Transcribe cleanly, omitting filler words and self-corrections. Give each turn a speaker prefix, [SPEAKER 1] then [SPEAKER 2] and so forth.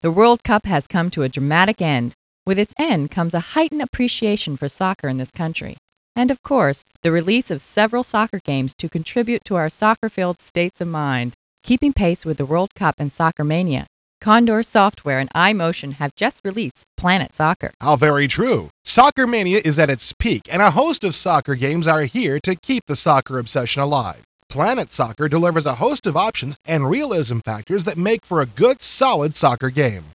[SPEAKER 1] The World Cup has come to a dramatic end. With its end comes a heightened appreciation for soccer in this country. And of course, the release of several soccer games to contribute to our soccer-filled states of mind. Keeping pace with the World Cup and Soccer Mania, Condor Software and iMotion have just released Planet Soccer.
[SPEAKER 2] How very true. Soccer Mania is at its peak, and a host of soccer games are here to keep the soccer obsession alive. Planet Soccer delivers a host of options and realism factors that make for a good, solid soccer game.